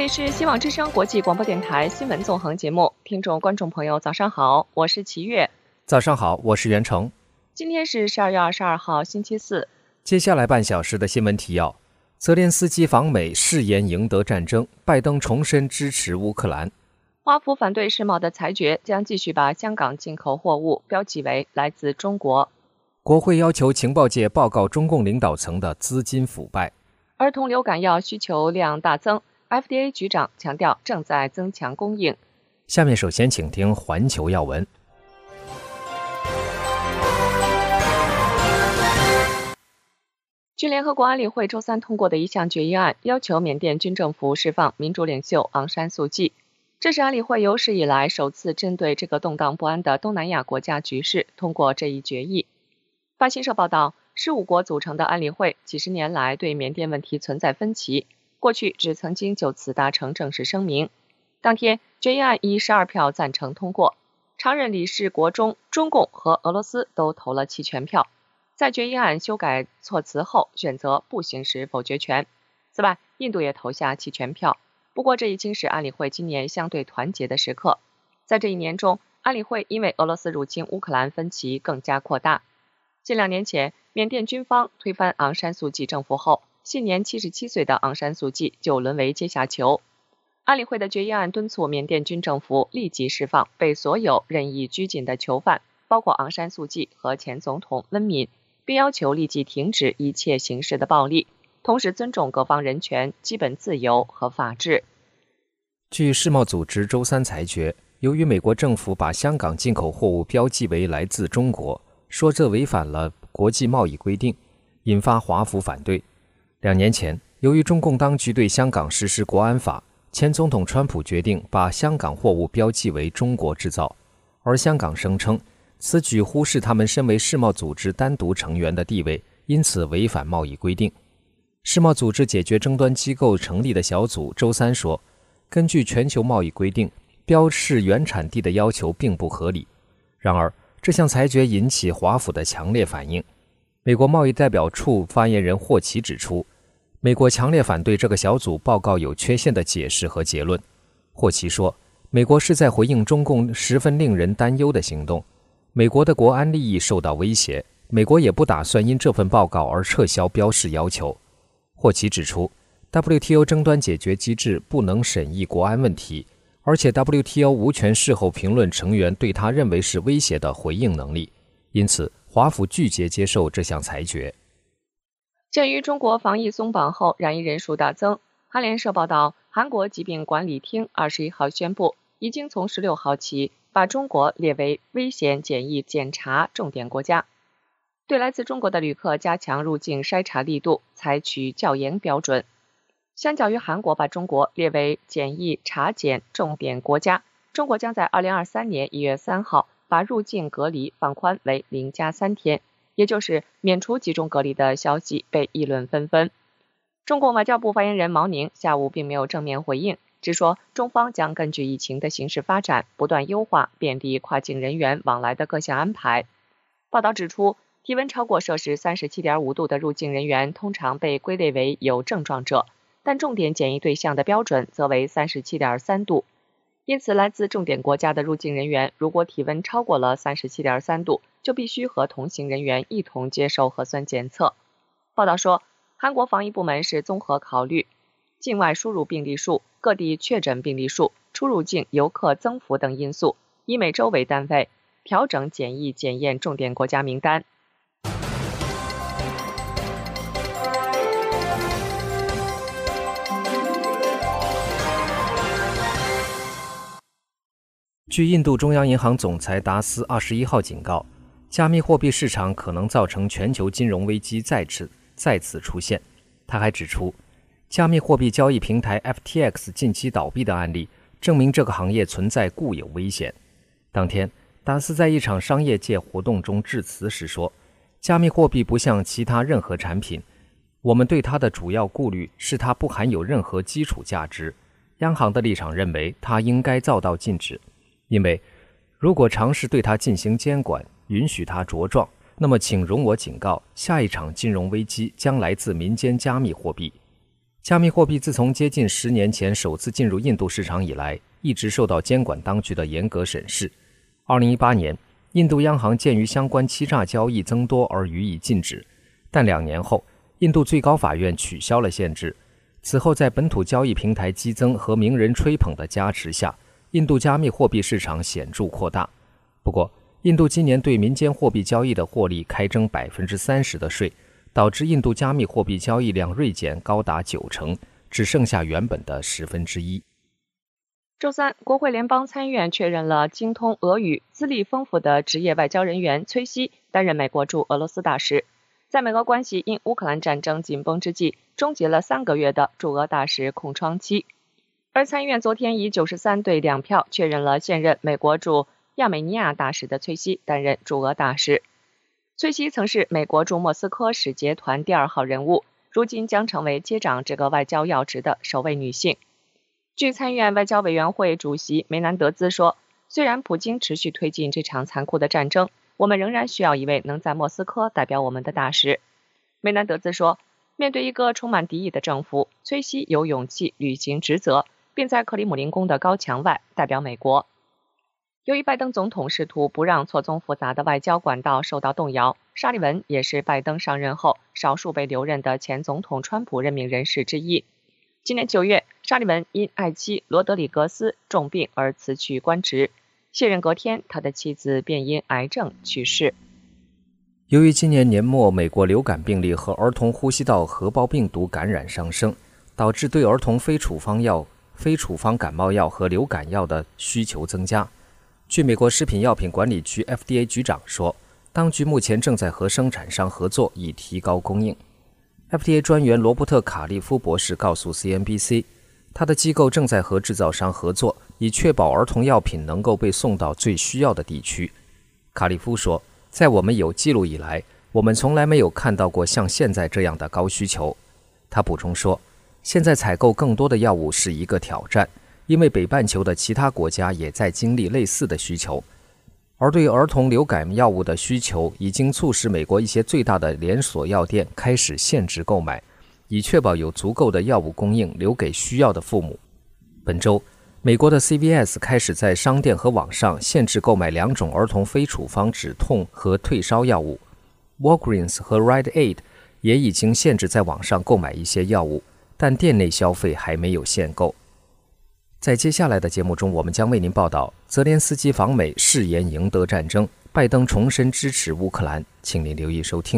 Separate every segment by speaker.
Speaker 1: 里是希望之声国际广播电台新闻纵横节目，听众观众朋友早上好，我是齐月。
Speaker 2: 早上好，我是袁成。
Speaker 1: 今天是12月22号星期四。
Speaker 2: 接下来半小时的新闻提要：泽连斯基访美誓言赢得战争，拜登重申支持乌克兰。
Speaker 1: 华府反对世贸的裁决，将继续把香港进口货物标记为来自中国。
Speaker 2: 国会要求情报界报告中共领导层的资金腐败。
Speaker 1: 儿童流感药需求量大增， FDA 局长强调正在增强供应。
Speaker 2: 下面首先请听环球要闻。
Speaker 1: 据联合国安理会周三通过的一项决议案，要求缅甸军政府释放民主领袖昂山素季。这是安理会有史以来首次针对这个动荡不安的东南亚国家局势通过这一决议。法新社报道，15国组成的安理会几十年来对缅甸问题存在分歧，过去只曾经就此达成正式声明。当天，决议案以12票赞成通过，常任理事国中共和俄罗斯都投了弃权票。在决议案修改措辞后，选择不行使否决权。此外，印度也投下弃权票。不过，这已经是安理会今年相对团结的时刻。在这一年中，安理会因为俄罗斯入侵乌克兰分歧更加扩大。近2年前，缅甸军方推翻昂山素季政府后，现年77岁的昂山素季就沦为阶下囚。安理会的决议案敦促缅甸军政府立即释放被所有任意拘禁的囚犯，包括昂山素季和前总统温敏，并要求立即停止一切形式的暴力，同时尊重各方人权、基本自由和法治。
Speaker 2: 据世贸组织周三裁决，由于美国政府把香港进口货物标记为来自中国，说这违反了国际贸易规定，引发华府反对。2年前，由于中共当局对香港实施国安法，前总统川普决定把香港货物标记为中国制造，而香港声称此举忽视他们身为世贸组织单独成员的地位，因此违反贸易规定。世贸组织解决争端机构成立的小组周三说，根据全球贸易规定，标示原产地的要求并不合理。然而，这项裁决引起华府的强烈反应。美国贸易代表处发言人霍奇指出，美国强烈反对这个小组报告有缺陷的解释和结论。霍奇说，美国是在回应中共十分令人担忧的行动，美国的国安利益受到威胁，美国也不打算因这份报告而撤销标示要求。霍奇指出， WTO 争端解决机制不能审议国安问题，而且 WTO 无权事后评论成员对他认为是威胁的回应能力，因此华府拒绝接受这项裁决。
Speaker 1: 鉴于中国防疫松绑后染疫人数大增，韩联社报道，韩国疾病管理厅21号宣布，已经从16号起把中国列为危险检疫检查重点国家，对来自中国的旅客加强入境筛查力度，采取较严标准。相较于韩国把中国列为检疫查检重点国家，中国将在2023年1月3号把入境隔离放宽为0+3天，也就是免除集中隔离的消息被议论纷纷。中共外交部发言人毛宁下午并没有正面回应，只说中方将根据疫情的形势发展，不断优化便利跨境人员往来的各项安排。报道指出，体温超过摄氏37.5度的入境人员通常被归类为有症状者，但重点检疫对象的标准则为37.3度。因此，来自重点国家的入境人员如果体温超过了37.3度，就必须和同行人员一同接受核酸检测。报道说，韩国防疫部门是综合考虑境外输入病例数、各地确诊病例数、出入境游客增幅等因素，以每周为单位调整检疫检验重点国家名单。
Speaker 2: 据印度中央银行总裁达斯21号警告，加密货币市场可能造成全球金融危机再次出现。他还指出，加密货币交易平台 FTX 近期倒闭的案例证明这个行业存在固有危险。当天，达斯在一场商业界活动中致辞时说，加密货币不像其他任何产品，我们对它的主要顾虑是它不含有任何基础价值。央行的立场认为它应该遭到禁止，因为如果尝试对它进行监管，允许它茁壮，那么请容我警告，下一场金融危机将来自民间加密货币。 加密货币自从接近10年前首次进入印度市场以来，一直受到监管当局的严格审视。2018年，印度央行鉴于相关欺诈交易增多而予以禁止，但2年后，印度最高法院取消了限制。此后，在本土交易平台激增和名人吹捧的加持下，印度加密货币市场显著扩大。不过，印度今年对民间货币交易的获利开征30%的税，导致印度加密货币交易量锐减高达90%，只剩下原本的1/10。
Speaker 1: 周三，国会联邦参议院确认了精通俄语、资历丰富的职业外交人员崔西担任美国驻俄罗斯大使，在美俄关系因乌克兰战争紧绷之际，终结了3个月的驻俄大使空窗期。而参议院昨天以93对2票确认了现任美国驻亚美尼亚大使的崔西担任驻俄大使。崔西曾是美国驻莫斯科使节团第2号人物，如今将成为接掌这个外交要职的首位女性。据参议院外交委员会主席梅南德兹说，虽然普京持续推进这场残酷的战争，我们仍然需要一位能在莫斯科代表我们的大使。梅南德兹说，面对一个充满敌意的政府，崔西有勇气履行职责，并在克里姆林宫的高墙外代表美国。由于拜登总统试图不让错综复杂的外交管道受到动摇，沙利文也是拜登上任后少数被留任的前总统川普任命人士之一。今年9月，沙利文因爱妻罗德里格斯重病而辞去官职，卸任隔天，他的妻子便因癌症去世。
Speaker 2: 由于今年年末美国流感病例和儿童呼吸道合胞病毒感染上升，导致对儿童非处方感冒药和流感药的需求增加。据美国食品药品管理局 FDA 局长说，当局目前正在和生产商合作，以提高供应。FDA 专员罗伯特·卡利夫博士告诉 CNBC， 他的机构正在和制造商合作，以确保儿童药品能够被送到最需要的地区。卡利夫说，在我们有记录以来，我们从来没有看到过像现在这样的高需求。他补充说，现在采购更多的药物是一个挑战，因为北半球的其他国家也在经历类似的需求。而对儿童流感药物的需求已经促使美国一些最大的连锁药店开始限制购买，以确保有足够的药物供应留给需要的父母。本周，美国的 CVS 开始在商店和网上限制购买2种儿童非处方止痛和退烧药物。Walgreens 和 Rite Aid 也已经限制在网上购买一些药物，但店内消费还没有限购。在接下来的节目中，我们将为您报道泽连斯基访美誓言赢得战争，拜登重申支持乌克兰，请您留意收听。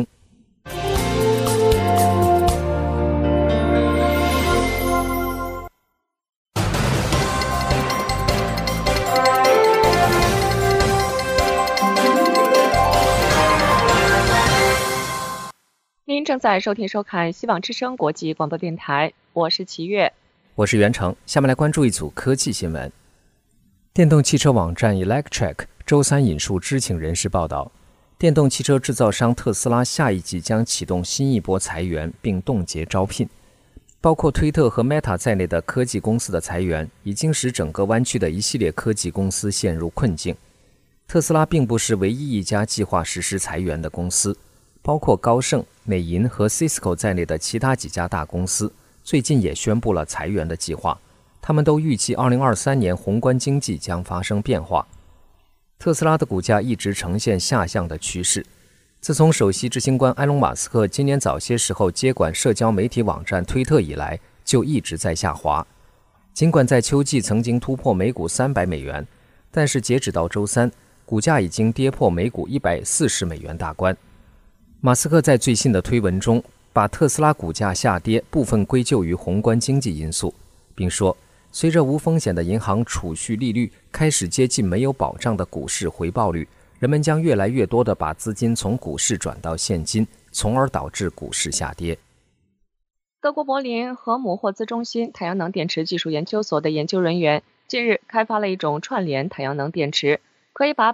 Speaker 1: 您正在收听收看希望之声国际广播电台，我是齐月。
Speaker 2: 我是袁成，下面来关注一组科技新闻。电动汽车网站 Electrek 周三引述知情人士报道，电动汽车制造商特斯拉下一季将启动新一波裁员并冻结招聘。包括推特和 Meta 在内的科技公司的裁员已经使整个湾区的一系列科技公司陷入困境。特斯拉并不是唯一一家计划实施裁员的公司，包括高盛、美银和 Cisco 在内的其他几家大公司最近也宣布了裁员的计划，他们都预计2023年宏观经济将发生变化。特斯拉的股价一直呈现下降的趋势，自从首席执行官埃隆·马斯克今年早些时候接管社交媒体网站推特以来，就一直在下滑。尽管在秋季曾经突破每股$300，但是截止到周三，股价已经跌破每股$140大关。马斯克在最新的推文中把特斯拉股价下跌部分归咎于宏观经济因素，并说，随着无风险的银行储蓄利率开始接近没有保障的股市回报率，人们将越来越多地把资金从股市转到现金，从而导致股市下跌。
Speaker 1: 德国柏林核姆霍兹中心太阳能电池技术研究所的研究人员近日开发了一种串联太阳能电池，可以把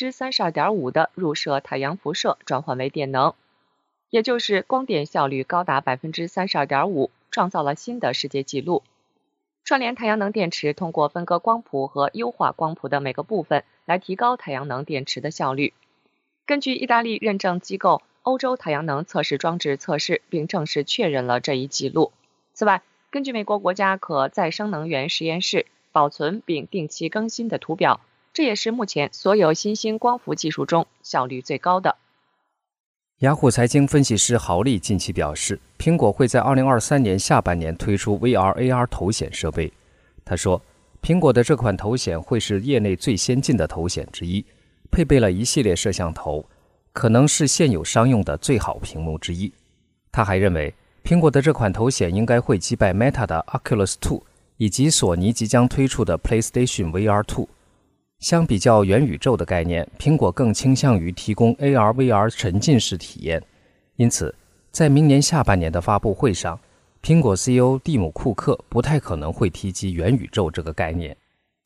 Speaker 1: 32.5% 的入射太阳辐射转换为电能，也就是光电效率高达 32.5%， 创造了新的世界纪录。串联太阳能电池通过分割光谱和优化光谱的每个部分来提高太阳能电池的效率。根据意大利认证机构欧洲太阳能测试装置测试并正式确认了这一记录。此外， 根据美国国家可再生能源实验室保存并定期更新的图表，这也是目前所有新兴光伏技术中效率最高的。
Speaker 2: 雅虎财经分析师郝丽近期表示，苹果会在2023年下半年推出 VR/AR 头显设备。他说，苹果的这款头显会是业内最先进的头显之一，配备了一系列摄像头，可能是现有商用的最好屏幕之一。他还认为，苹果的这款头显应该会击败 Meta 的 Oculus 2以及索尼即将推出的 PlayStation VR2。相比较元宇宙的概念，苹果更倾向于提供 AR/VR 沉浸式体验。因此，在明年下半年的发布会上，苹果 CEO 蒂姆·库克不太可能会提及元宇宙这个概念。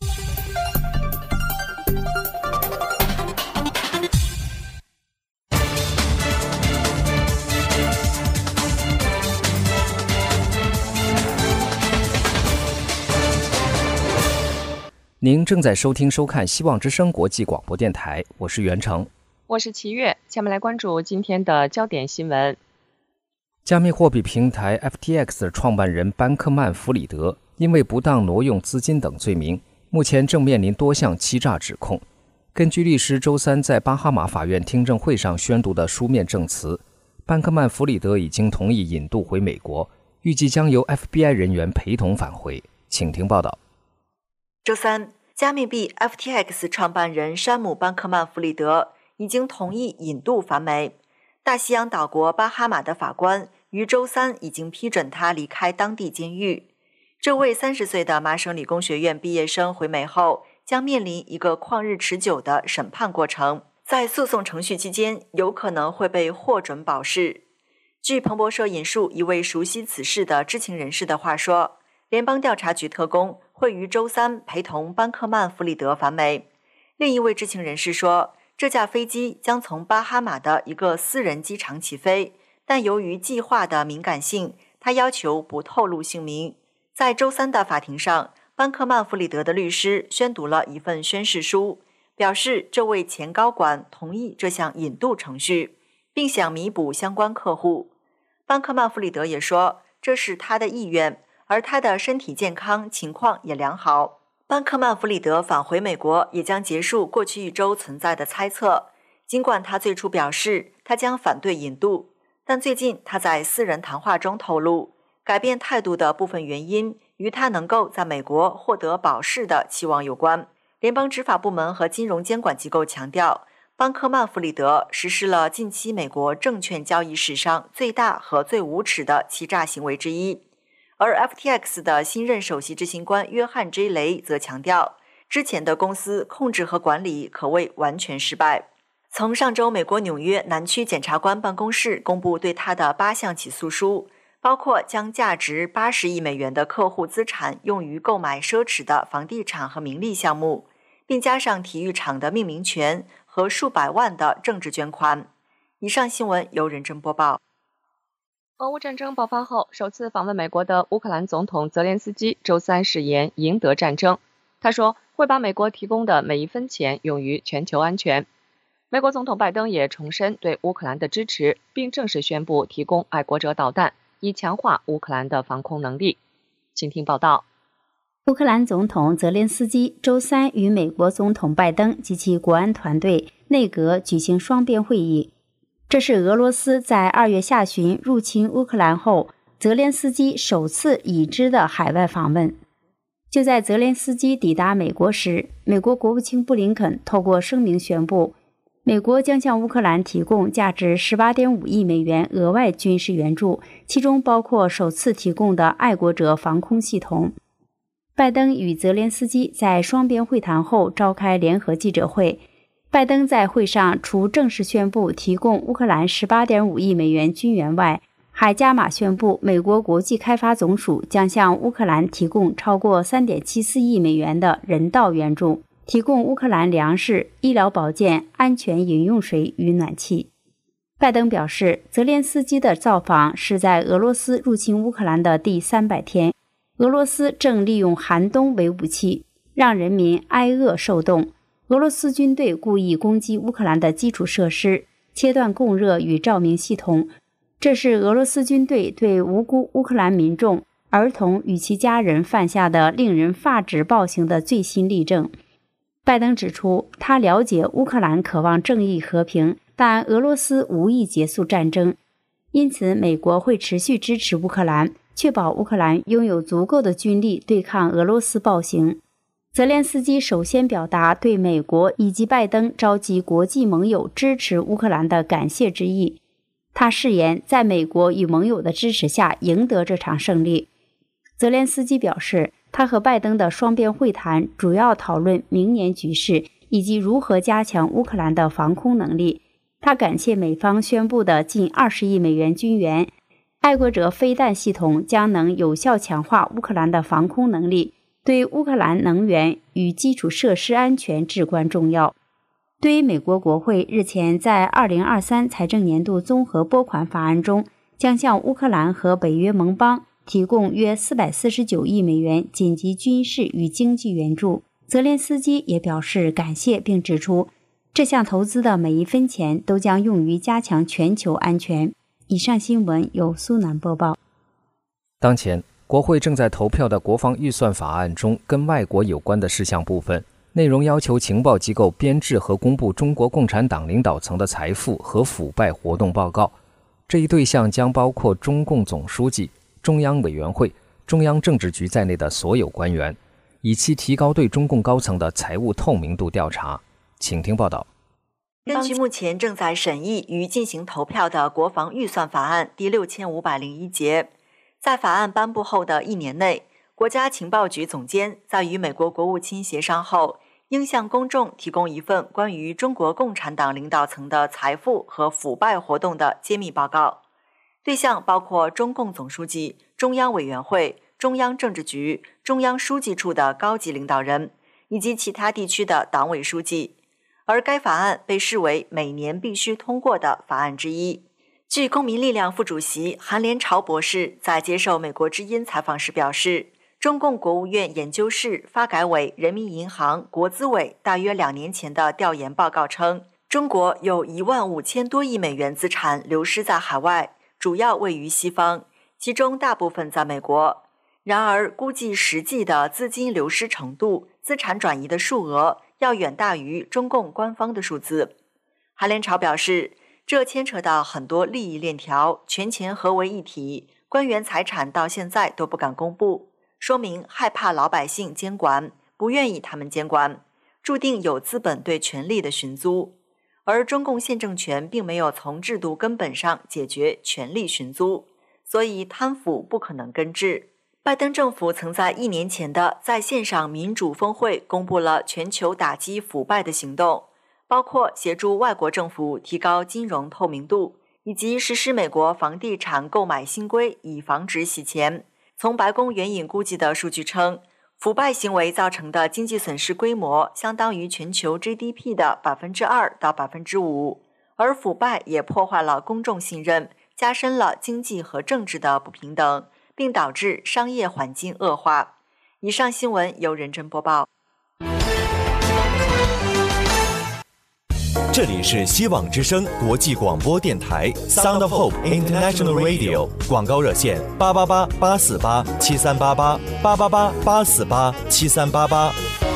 Speaker 2: 您正在收听收看希望之声国际广播电台，我是袁成，
Speaker 1: 我是齐月。下面来关注今天的焦点新闻。
Speaker 2: 加密货币平台 FTX 创办人班克曼·弗里德因为不当挪用资金等罪名，目前正面临多项欺诈指控。根据律师周三在巴哈马法院听证会上宣读的书面证词，班克曼·弗里德已经同意引渡回美国，预计将由 FBI 人员陪同返回。请听报道。
Speaker 3: 周三，加密币 FTX 创办人山姆·班克曼·弗里德已经同意引渡返美。大西洋岛国巴哈马的法官于周三已经批准他离开当地监狱。这位30岁的麻省理工学院毕业生回美后，将面临一个旷日持久的审判过程，在诉讼程序期间有可能会被获准保释。据彭博社引述一位熟悉此事的知情人士的话说，联邦调查局特工会于周三陪同班克曼·弗里德返美。另一位知情人士说，这架飞机将从巴哈马的一个私人机场起飞，但由于计划的敏感性，他要求不透露姓名。在周三的法庭上，班克曼·弗里德的律师宣读了一份宣誓书，表示这位前高管同意这项引渡程序，并想弥补相关客户。班克曼·弗里德也说，这是他的意愿，而他的身体健康情况也良好。班克曼·弗里德返回美国也将结束过去一周存在的猜测。尽管他最初表示他将反对引渡，但最近他在私人谈话中透露，改变态度的部分原因与他能够在美国获得保释的期望有关。联邦执法部门和金融监管机构强调，班克曼·弗里德实施了近期美国证券交易史上最大和最无耻的欺诈行为之一。而 FTX 的新任首席执行官约翰 J. 雷则强调，之前的公司控制和管理可谓完全失败。从上周美国纽约南区检察官办公室公布对他的8项起诉书，包括将价值80亿美元的客户资产用于购买奢侈的房地产和名利项目，并加上体育场的命名权和数百万的政治捐款。以上新闻由任真播报。
Speaker 1: 俄乌战争爆发后，首次访问美国的乌克兰总统泽连斯基周三誓言赢得战争。他说会把美国提供的每一分钱用于全球安全。美国总统拜登也重申对乌克兰的支持，并正式宣布提供爱国者导弹，以强化乌克兰的防空能力。请听报道。
Speaker 4: 乌克兰总统泽连斯基周三与美国总统拜登及其国安团队内阁举行双边会议。这是俄罗斯在2月下旬入侵乌克兰后，泽连斯基首次已知的海外访问。就在泽连斯基抵达美国时，美国国务卿布林肯透过声明宣布，美国将向乌克兰提供价值18.5亿美元额外军事援助，其中包括首次提供的爱国者防空系统。拜登与泽连斯基在双边会谈后召开联合记者会。拜登在会上除正式宣布提供乌克兰18.5亿美元军援外，还加码宣布美国国际开发总署将向乌克兰提供超过3.74亿美元的人道援助，提供乌克兰粮食、医疗保健、安全饮用水与暖气。拜登表示，泽连斯基的造访是在俄罗斯入侵乌克兰的第300天，俄罗斯正利用寒冬为武器，让人民挨饿受冻。俄罗斯军队故意攻击乌克兰的基础设施，切断供热与照明系统，这是俄罗斯军队对无辜乌克兰民众儿童与其家人犯下的令人发指暴行的最新例证。拜登指出，他了解乌克兰渴望正义和平，但俄罗斯无意结束战争，因此美国会持续支持乌克兰，确保乌克兰拥有足够的军力对抗俄罗斯暴行。泽连斯基首先表达对美国以及拜登召集国际盟友支持乌克兰的感谢之意。他誓言在美国与盟友的支持下赢得这场胜利。泽连斯基表示，他和拜登的双边会谈主要讨论明年局势以及如何加强乌克兰的防空能力。他感谢美方宣布的近20亿美元军援，爱国者飞弹系统将能有效强化乌克兰的防空能力，对乌克兰能源与基础设施安全至关重要。对于美国国会日前在2023财政年度综合拨款法案中将向乌克兰和北约盟邦提供约449亿美元紧急军事与经济援助，泽连斯基也表示感谢，并指出这项投资的每一分钱都将用于加强全球安全。以上新闻由苏南播报。
Speaker 2: 当前国会正在投票的国防预算法案中跟外国有关的事项部分，内容要求情报机构编制和公布中国共产党领导层的财富和腐败活动报告。这一对象将包括中共总书记、中央委员会、中央政治局在内的所有官员，以期提高对中共高层的财务透明度调查。请听报道。
Speaker 3: 根据目前正在审议与进行投票的国防预算法案第6501节，在法案颁布后的1年内，国家情报局总监在与美国国务卿协商后，应向公众提供一份关于中国共产党领导层的财富和腐败活动的揭秘报告，对象包括中共总书记、中央委员会、中央政治局、中央书记处的高级领导人以及其他地区的党委书记。而该法案被视为每年必须通过的法案之一。据公民力量副主席韩连朝博士在接受美国之音采访时表示，中共国务院研究室、发改委、人民银行、国资委大约2年前的调研报告称，中国有15000多亿美元资产流失在海外，主要位于西方，其中大部分在美国。然而，估计实际的资金流失程度、资产转移的数额要远大于中共官方的数字。韩连朝表示，这牵扯到很多利益链条，权钱合为一体，官员财产到现在都不敢公布，说明害怕老百姓监管，不愿意他们监管，注定有资本对权力的寻租。而中共现政权并没有从制度根本上解决权力寻租，所以贪腐不可能根治。拜登政府曾在1年前的在线上民主峰会公布了全球打击腐败的行动，包括协助外国政府提高金融透明度，以及实施美国房地产购买新规以防止洗钱。从白宫援引估计的数据称，腐败行为造成的经济损失规模相当于全球 GDP 的 2% 到 5%， 而腐败也破坏了公众信任，加深了经济和政治的不平等，并导致商业环境恶化。以上新闻由任真播报。
Speaker 5: 这里是希望之声国际广播电台 Sound of Hope International Radio， 广告热线888-848-7388，888-848-7388。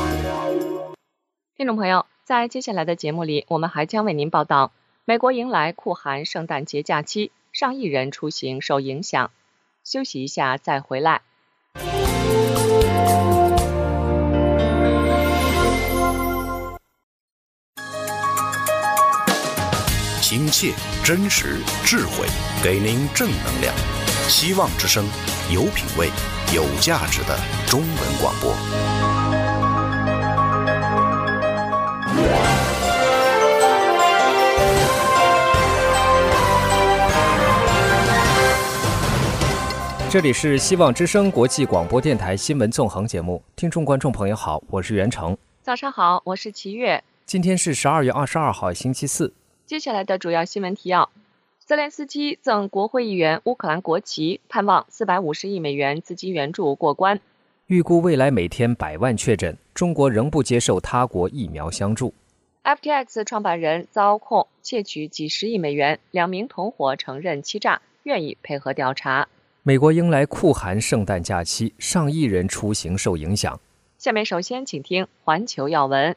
Speaker 1: 听众朋友，在接下来的节目里，我们还将为您报道，美国迎来酷寒圣诞节假期，上亿人出行受影响。休息一下再回来。
Speaker 6: 亲切、真实、智慧，给您正能量。希望之声，有品位、有价值的中文广播。
Speaker 2: 这里是希望之声国际广播电台新闻纵横节目，听众观众朋友好，我是袁成。
Speaker 1: 早上好，我是齐月。
Speaker 2: 今天是12月22号，星期四。
Speaker 1: 接下来的主要新闻提要：泽连斯基赠国会议员乌克兰国旗，盼望450亿美元资金援助过关。
Speaker 2: 预估未来每天100万确诊，中国仍不接受他国疫苗相助。
Speaker 1: FTX 创办人遭控窃取几十亿美元，2名同伙承认欺诈，愿意配合调查。
Speaker 2: 美国迎来酷寒圣诞假期，上亿人出行受影响。
Speaker 1: 下面首先请听环球要闻。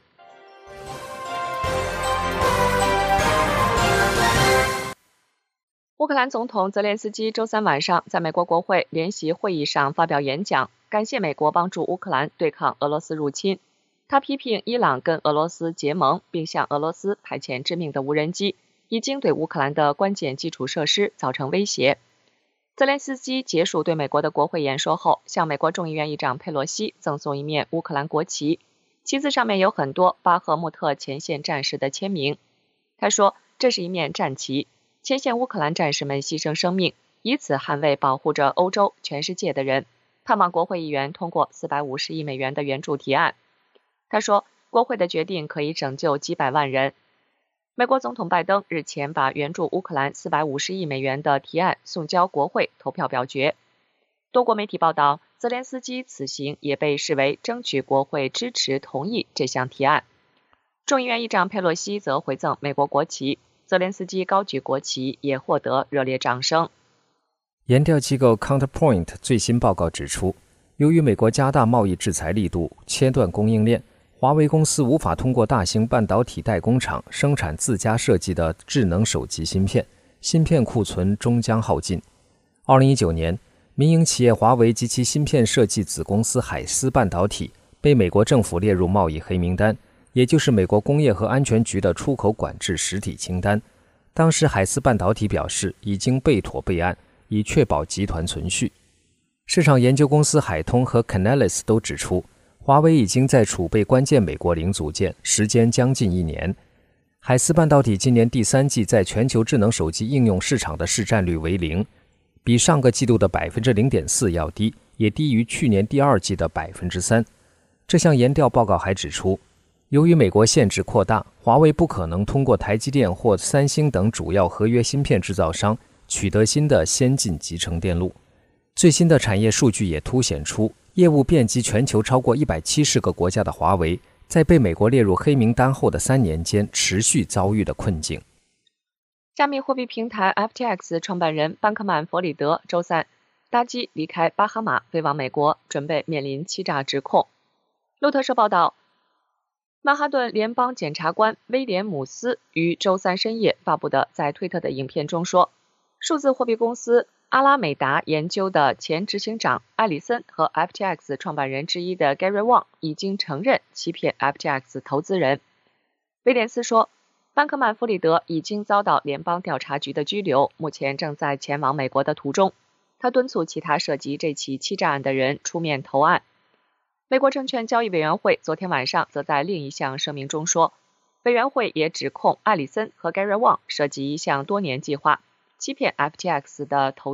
Speaker 1: 乌克兰总统泽连斯基周三晚上在美国国会联席会议上发表演讲，感谢美国帮助乌克兰对抗俄罗斯入侵。他批评伊朗跟俄罗斯结盟，并向俄罗斯派遣致命的无人机，已经对乌克兰的关键基础设施造成威胁。泽连斯基结束对美国的国会演说后，向美国众议院议长佩洛西赠送一面乌克兰国旗，旗子上面有很多巴赫穆特前线战士的签名。他说，这是一面战旗，前线乌克兰战士们牺牲生命，以此捍卫保护着欧洲、全世界的人，盼望国会议员通过450亿美元的援助提案。他说，国会的决定可以拯救几百万人。美国总统拜登日前把援助乌克兰450亿美元的提案送交国会投票表决。多国媒体报道，泽连斯基此行也被视为争取国会支持同意这项提案。众议院议长佩洛西则回赠美国国旗，泽连斯基高举国旗也获得热烈掌声。
Speaker 2: 研调机构 Counterpoint 最新报告指出，由于美国加大贸易制裁力度，切断供应链，华为公司无法通过大型半导体代工厂生产自家设计的智能手机芯片，芯片库存终将耗尽。2019年，民营企业华为及其芯片设计子公司海思半导体被美国政府列入贸易黑名单，也就是美国工业和安全局的出口管制实体清单。当时海思半导体表示已经备妥备案，以确保集团存续。市场研究公司海通和 Canalys 都指出，华为已经在储备关键美国零组件，时间将近1年。海思半导体今年第3季在全球智能手机应用市场的市占率为0%，比上个季度的 0.4% 要低，也低于去年第2季的 3%。这项研调报告还指出，由于美国限制扩大，华为不可能通过台积电或三星等主要合约芯片制造商取得新的先进集成电路。最新的产业数据也凸显出，业务遍及全球超过170个国家的华为，在被美国列入黑名单后的3年间持续遭遇的困境。
Speaker 1: 加密货币平台 FTX 创办人班克曼·弗里德周三搭机离开巴哈马，飞往美国，准备面临欺诈指控。路透社报道，曼哈顿联邦检察官威廉姆斯于周三深夜发布的在推特的影片中说，数字货币公司阿拉美达研究的前执行长艾里森和 FTX 创办人之一的 Gary Wang 已经承认欺骗 FTX 投资人。威廉斯说，班克曼·弗里德已经遭到联邦调查局的拘留，目前正在前往美国的途中。他敦促其他涉及这起欺诈案的人出面投案。美国证券交易委员会昨天晚上则在另一项声明中说，委员会也指控艾里森和 Gary Wang 涉及一项多年计划，欺骗 FTX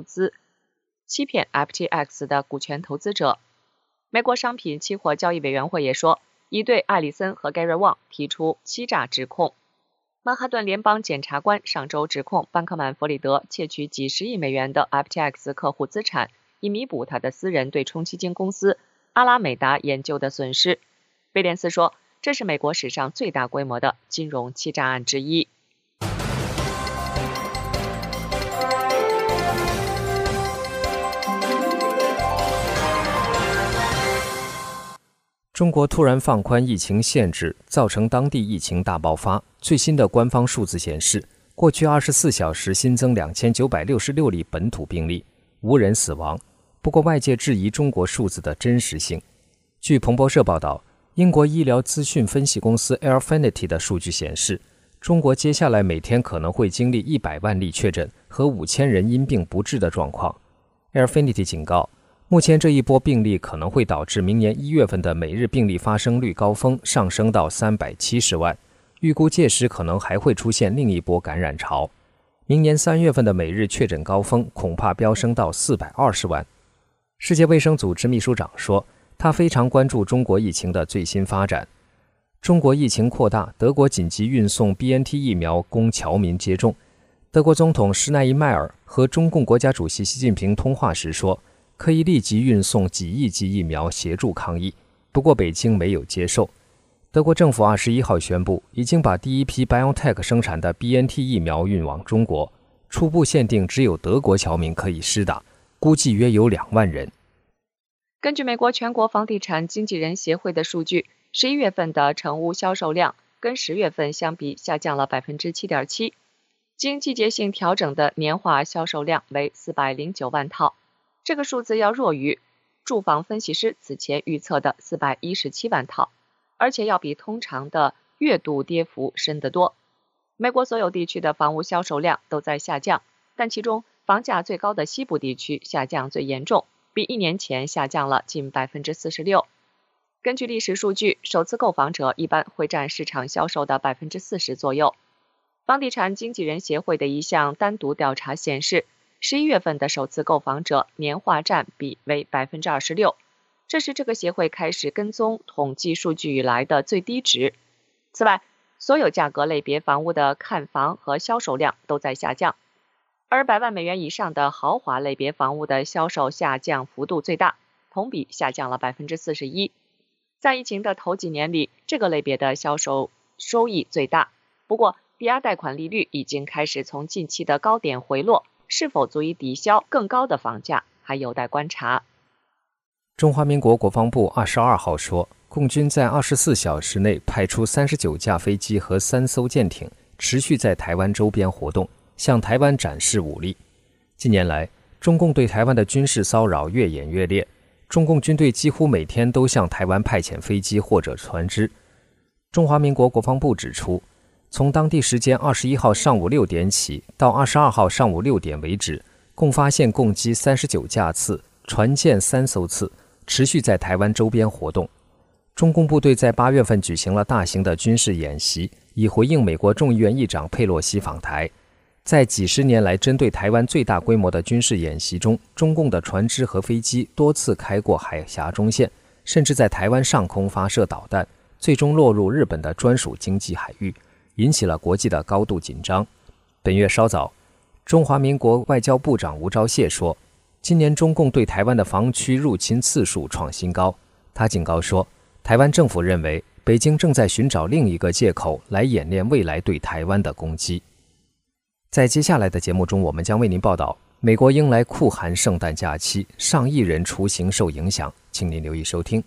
Speaker 1: 的股权投资者。美国商品期货交易委员会也说，已对艾里森和 Gary Wang 提出欺诈指控。曼哈顿联邦检察官上周指控班克曼·弗里德窃取几十亿美元的 FTX 客户资产，以弥补他的私人对冲基金公司阿拉美达研究的损失。威廉斯说，这是美国史上最大规模的金融欺诈案之一。
Speaker 2: 中国突然放宽疫情限制，造成当地疫情大爆发。最新的官方数字显示，过去24小时新增2966例本土病例，无人死亡。不过外界质疑中国数字的真实性。据彭博社报道，英国医疗资讯分析公司 Airfinity 的数据显示，中国接下来每天可能会经历100万例确诊和5000人因病不治的状况。Airfinity 警告，目前这一波病例可能会导致明年1月份的每日病例发生率高峰上升到370万，预估届时可能还会出现另一波感染潮。明年3月份的每日确诊高峰恐怕飙升到420万。世界卫生组织秘书长说，他非常关注中国疫情的最新发展。中国疫情扩大，德国紧急运送 BNT 疫苗供侨民接种。德国总统施耐因迈尔和中共国家主席习近平通话时说，可以立即运送几亿剂疫苗协助抗疫，不过北京没有接受。德国政府21号宣布，已经把第一批 BioNTech 生产的 BNT 疫苗运往中国，初步限定只有德国侨民可以施打。 估计约有2万人。
Speaker 1: 根据美国全国房地产经纪人协会的数据，11月份的成屋销售量跟10月份相比下降了 7.7%， 经季节性调整的年化销售量为409万套，这个数字要弱于住房分析师此前预测的417万套，而且要比通常的月度跌幅深得多。美国所有地区的房屋销售量都在下降，但其中房价最高的西部地区下降最严重，比1年前下降了近 46%。 根据历史数据，首次购房者一般会占市场销售的 40% 左右。房地产经纪人协会的一项单独调查显示，11月份的首次购房者年化占比为 26%， 这是这个协会开始跟踪统计数据以来的最低值。此外，所有价格类别房屋的看房和销售量都在下降，而100万美元以上的豪华类别房屋的销售下降幅度最大，同比下降了 41%。 在疫情的头几年里，这个类别的销售收益最大。不过，抵押贷款利率已经开始从近期的高点回落，是否足以抵消更高的房价，还有待观察。
Speaker 2: 中华民国国防部22号说，共军在24小时内派出39架飞机和3艘舰艇，持续在台湾周边活动，向台湾展示武力。近年来，中共对台湾的军事骚扰越演越烈，中共军队几乎每天都向台湾派遣飞机或者船只。中华民国国防部指出，从当地时间21号上午6点起到22号上午6点为止，共发现共机39架次，船舰3艘次，持续在台湾周边活动。中共部队在8月份举行了大型的军事演习，以回应美国众议院议长佩洛西访台。在几十年来针对台湾最大规模的军事演习中，中共的船只和飞机多次开过海峡中线，甚至在台湾上空发射导弹，最终落入日本的专属经济海域，引起了国际的高度紧张。本月稍早，中华民国外交部长吴钊燮说，今年中共对台湾的防区入侵次数创新高。他警告说，台湾政府认为北京正在寻找另一个借口来演练未来对台湾的攻击。在接下来的节目中，我们将为您报道美国迎来酷寒圣诞假期，上亿人出行受影响，请您留意收听。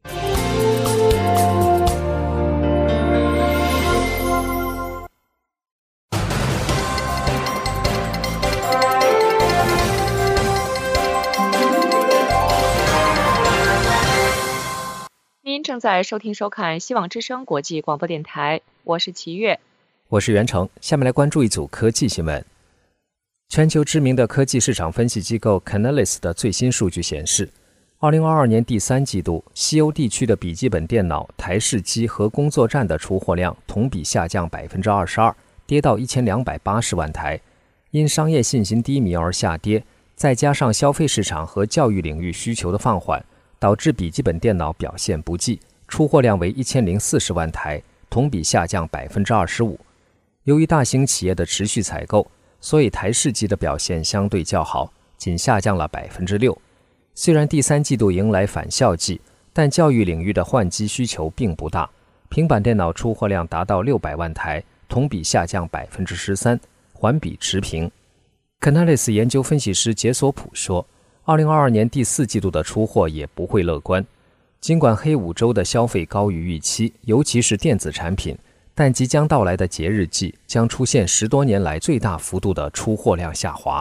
Speaker 1: 您正在收听收看希望之声国际广播电台，我是齐月，
Speaker 2: 我是袁成。下面来关注一组科技新闻。全球知名的科技市场分析机构 Canalys 的最新数据显示，2022年第3季度，西欧地区的笔记本电脑、台式机和工作站的出货量同比下降 22%， 跌到1280万台。因商业信心低迷而下跌，再加上消费市场和教育领域需求的放缓，导致笔记本电脑表现不济，出货量为1040万台，同比下降 25%。 由于大型企业的持续采购，所以台式机的表现相对较好，仅下降了 6%。 虽然第3季度迎来返校季，但教育领域的换机需求并不大。平板电脑出货量达到600万台，同比下降 13%， 环比持平。 Canalys 研究分析师杰索普说，2022年第4季度的出货也不会乐观。尽管黑五周的消费高于预期，尤其是电子产品，但即将到来的节日季将出现10多年来最大幅度的出货量下滑。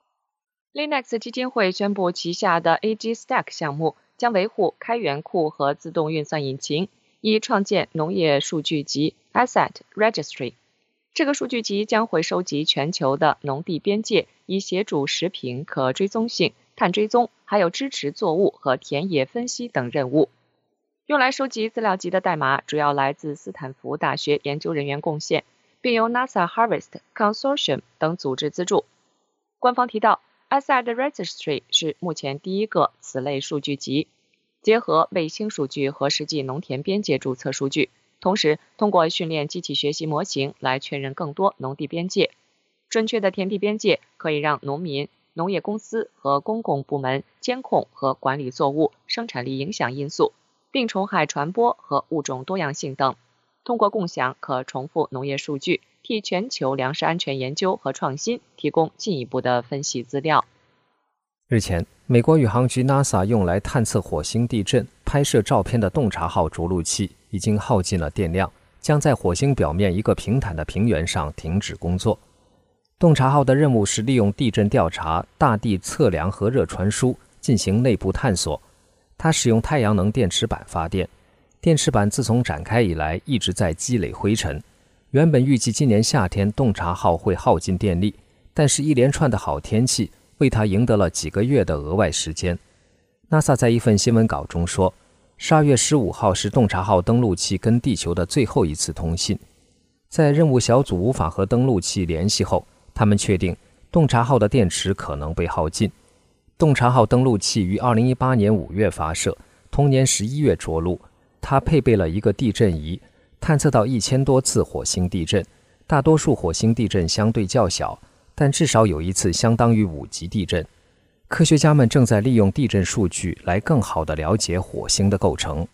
Speaker 1: Linux 基金会宣布旗下的 AGStack 项目将维护开源库和自动运算引擎，以创建农业数据集 Asset Registry。 这个数据集将会收集全球的农地边界，以协助食品可追踪性、碳追踪，还有支持作物和田野分析等任务。用来收集资料集的代码主要来自斯坦福大学研究人员贡献，并由 NASA Harvest Consortium 等组织资助。官方提到， Asset Registry 是目前第一个此类数据集，结合卫星数据和实际农田边界注册数据，同时通过训练机器学习模型来确认更多农地边界。准确的田地边界可以让农民、农业公司和公共部门监控和管理作物生产力影响因素、病虫害传播和物种多样性等。通过共享可重复农业数据，替全球粮食安全研究和创新提供进一步的分析资料。
Speaker 2: 日前，美国宇航局 NASA 用来探测火星地震、拍摄照片的洞察号着陆器已经耗尽了电量，将在火星表面一个平坦的平原上停止工作。洞察号的任务是利用地震调查、大地测量和热传输进行内部探索。它使用太阳能电池板发电，电池板自从展开以来一直在积累灰尘。原本预计今年夏天洞察号会耗尽电力，但是一连串的好天气为它赢得了几个月的额外时间。 NASA 在一份新闻稿中说，12月15号是洞察号登陆器跟地球的最后一次通信。在任务小组无法和登陆器联系后，他们确定洞察号的电池可能被耗尽。洞察号登陆器于2018年5月发射，同年11月着陆。它配备了一个地震仪，探测到1000多次火星地震，大多数火星地震相对较小，但至少有一次相当于5级地震。科学家们正在利用地震数据来更好地了解火星的构成。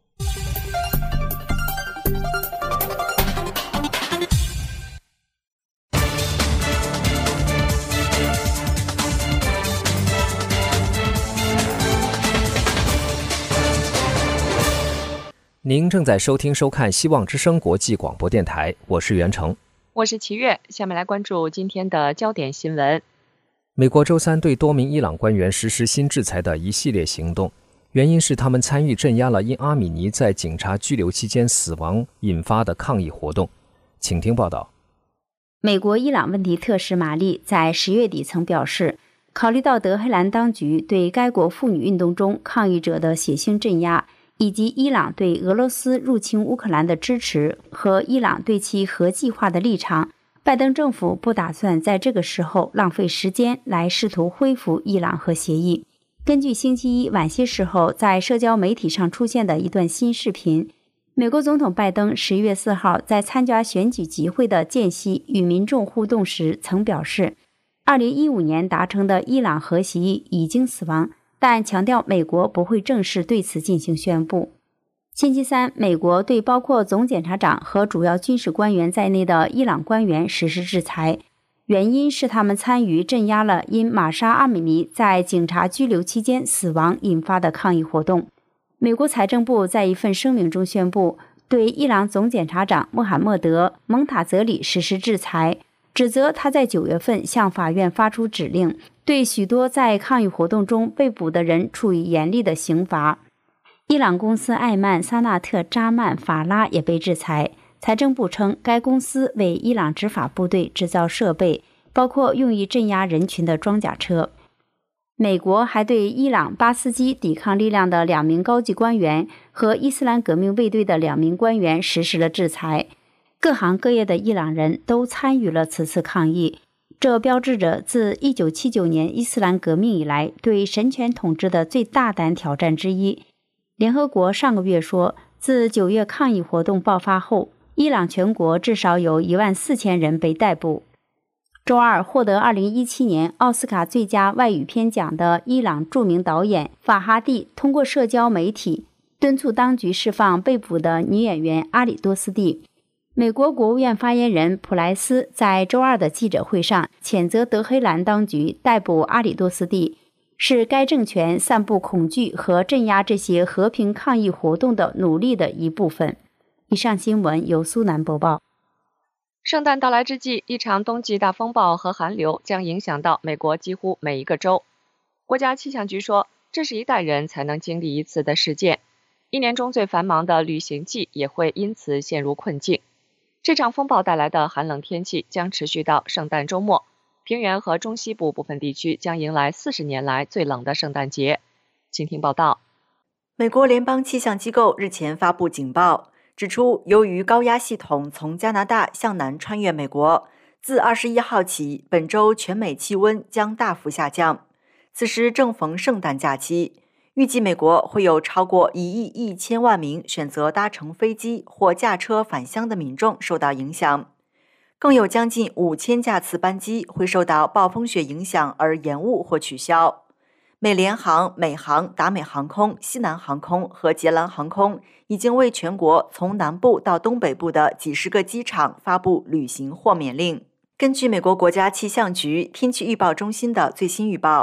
Speaker 2: 您正在收听收看希望之声国际广播电台，我是袁成，
Speaker 1: 我是齐月。下面来关注今天的焦点新闻。
Speaker 2: 美国周三对多名伊朗官员实施新制裁的一系列行动，原因是他们参与镇压了因阿米尼在警察拘留期间死亡引发的抗议活动。请听报道。
Speaker 4: 美国伊朗问题特使马利在10月底曾表示，考虑到德黑兰当局对该国妇女运动中抗议者的血腥镇压，以及伊朗对俄罗斯入侵乌克兰的支持和伊朗对其核计划的立场，拜登政府不打算在这个时候浪费时间来试图恢复伊朗核协议。根据星期一晚些时候在社交媒体上出现的一段新视频，美国总统拜登11月4号在参加选举集会的间隙与民众互动时曾表示，2015年达成的伊朗核协议已经死亡，但强调美国不会正式对此进行宣布。星期三，美国对包括总检察长和主要军事官员在内的伊朗官员实施制裁，原因是他们参与镇压了因玛莎·阿米尼在警察拘留期间死亡引发的抗议活动。美国财政部在一份声明中宣布，对伊朗总检察长穆罕默德·蒙塔泽里实施制裁，指责他在9月份向法院发出指令，对许多在抗议活动中被捕的人处以严厉的刑罚。伊朗公司艾曼·萨纳特·扎曼·法拉也被制裁。财政部称，该公司为伊朗执法部队制造设备，包括用于镇压人群的装甲车。美国还对伊朗巴斯基抵抗力量的2名高级官员和伊斯兰革命卫队的2名官员实施了制裁。各行各业的伊朗人都参与了此次抗议，这标志着自1979年伊斯兰革命以来对神权统治的最大胆挑战之一。联合国上个月说，自9月抗议活动爆发后，伊朗全国至少有14000人被逮捕。周二获得2017年奥斯卡最佳外语片奖的伊朗著名导演法哈蒂通过社交媒体敦促当局释放被捕的女演员阿里多斯蒂。美国国务院发言人普莱斯在周二的记者会上谴责德黑兰当局逮捕阿里多斯蒂，是该政权散布恐惧和镇压这些和平抗议活动的努力的一部分。以上新闻由苏南播报。
Speaker 1: 圣诞到来之际，一场冬季大风暴和寒流将影响到美国几乎每一个州。国家气象局说，这是一代人才能经历一次的事件，一年中最繁忙的旅行季也会因此陷入困境。这场风暴带来的寒冷天气将持续到圣诞周末，平原和中西部部分地区将迎来40年来最冷的圣诞节。请听报道。
Speaker 3: 美国联邦气象机构日前发布警报，指出由于高压系统从加拿大向南穿越美国，自21号起，本周全美气温将大幅下降。此时正逢圣诞假期，预计美国会有超过1亿1千万名选择搭乘飞机或驾车返乡的民众受到影响，更有将近5000架次班机会受到暴风雪影响而延误或取消。美联航、美航、达美航空、西南航空和捷兰航空已经为全国从南部到东北部的几十个机场发布旅行豁免令。根据美国国家气象局天气预报中心的最新预报，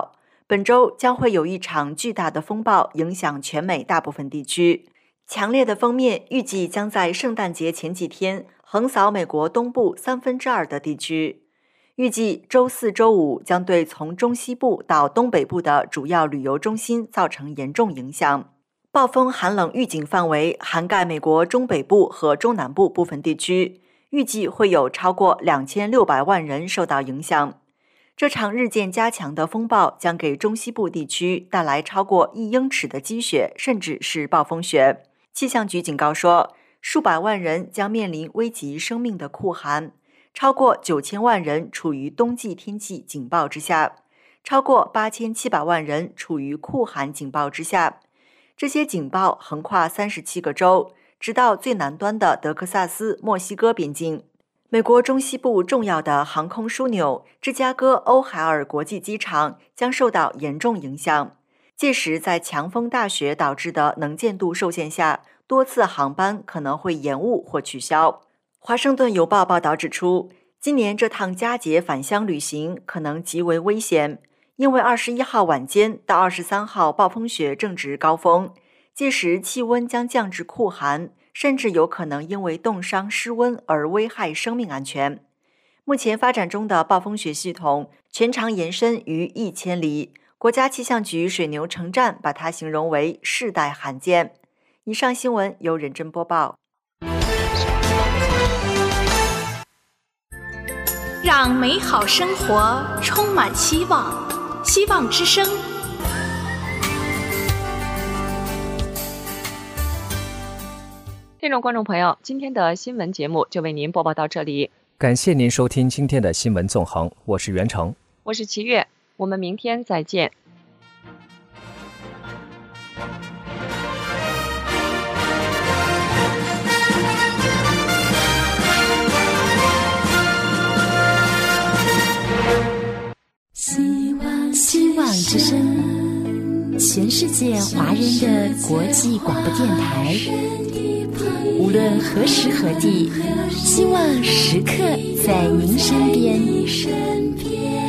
Speaker 3: 本周将会有一场巨大的风暴影响全美大部分地区。强烈的锋面预计将在圣诞节前几天横扫美国东部2/3的地区。预计周四、周五将对从中西部到东北部的主要旅游中心造成严重影响。暴风寒冷预警范围涵盖美国中北部和中南部部分地区，预计会有超过2600万人受到影响。这场日渐加强的风暴将给中西部地区带来超过1英尺的积雪，甚至是暴风雪。气象局警告说，数百万人将面临危及生命的酷寒，超过9000万人处于冬季天气警报之下，超过8700万人处于酷寒警报之下。这些警报横跨37个州，直到最南端的德克萨斯墨西哥边境。美国中西部重要的航空枢纽芝加哥欧海尔国际机场将受到严重影响。届时在强风大雪导致的能见度受限下，多次航班可能会延误或取消。华盛顿邮报报道指出，今年这趟佳节返乡旅行可能极为危险，因为21号晚间到23号暴风雪正值高峰，届时气温将降至酷寒，甚至有可能因为冻伤失温而危害生命安全。目前发展中的暴风雪系统全长延伸逾1000里，国家气象局水牛城站把它形容为世代罕见。以上新闻由任真播报。
Speaker 7: 让美好生活充满希望，希望之声。
Speaker 1: 听众观众朋友，今天的新闻节目就为您播报到这里，
Speaker 2: 感谢您收听今天的新闻纵横，我是袁成，
Speaker 1: 我是齐月，我们明天再见。
Speaker 8: 希望之声，全世界华人的国际广播电台。无论何时何地，希望时刻在您身边。